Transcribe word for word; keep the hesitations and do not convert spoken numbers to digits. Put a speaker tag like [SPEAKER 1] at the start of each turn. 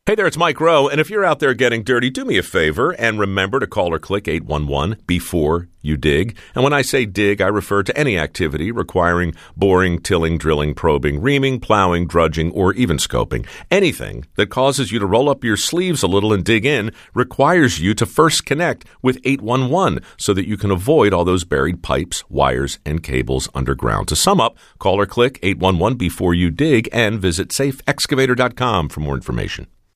[SPEAKER 1] Hey there, it's Mike Rowe, and if you're out there getting dirty, do me a favor and remember to call or click eight one one before you dig. And when I say dig, I refer to any activity requiring boring, tilling, drilling, probing, reaming, plowing, drudging, or even scoping. Anything that causes you to roll up your sleeves a little and dig in requires you to first connect with eight one one so that you can avoid all those buried pipes, wires, and cables underground. To sum up, call or click eight one one before you dig and visit safe excavator dot com for more information.